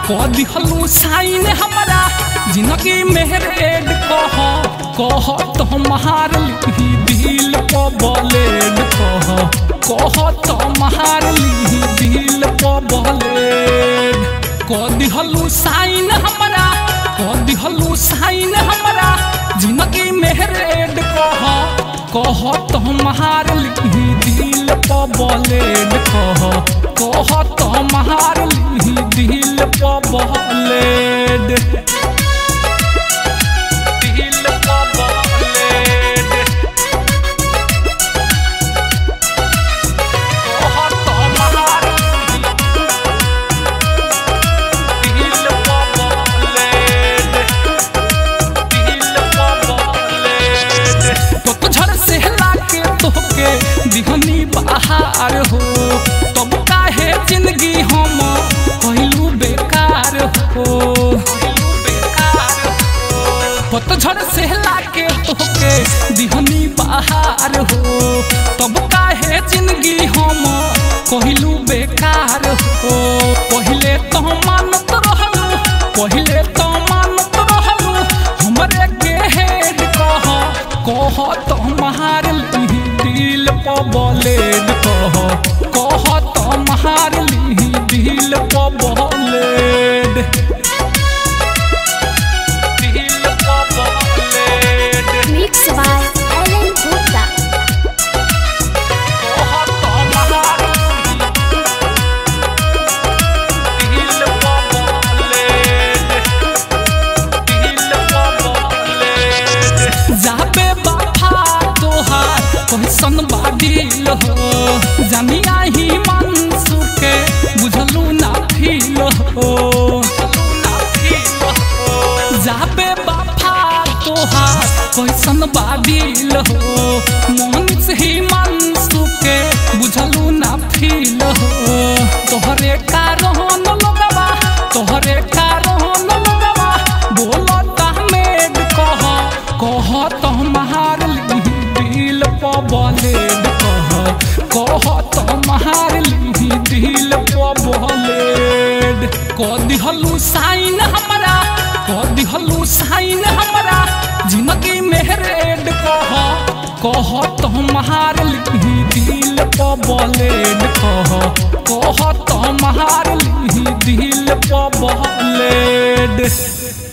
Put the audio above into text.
कदी हलू साइन हमारा जिंदगी में रेड कह तो मार ली दिल को ब्लेड कह तो मार ली दिल को ब्लेड कदी हलू साइन हमारा कदी हलू साइन हमारा जिंदगी में रेड कह तो मार ली दिल को ब्लेड कह तो मार ली दिल को ब्लेड दिहनी बाहर हो तब काहे जिंदगी हम कहलू बेकार हो पतझड़ से लाके तोके दिहनी बाहर हो तब काहे जिंदगी हम कहलू बेकार हो पहले तो मानत रहलू पहले तो मानत रहलू हमरे के हेड कह तो मार ली दिल को ब्लेड कह तो मार ली दिल को ब्लेड दिल को ब्लेड मिक्स बाय एलन गुप्ता कह तो मार दिल को ब्लेड दिल को ब्लेड जाबे बाफा तोहार कैसन बादिल हो जानिया ही मनसू के बुझलू ना फील हो जाबे बाफा तोहार कैसन बादिल हो मन से ही मनसू के बुझलू ना फील हो तोहरे कारण लोगवा तोहरे कारण लोगवा बोलो तहमेद कह तो मार ली दिल को ब्लेड कह तो मार ली दिल को ब्लेड कदी हलू साइन हमारा कदी हलू साइन हमारा जिंदगी में रेड कह तो मार ली दिल को ब्लेड कह तो मार ली दिल को ब्लेड।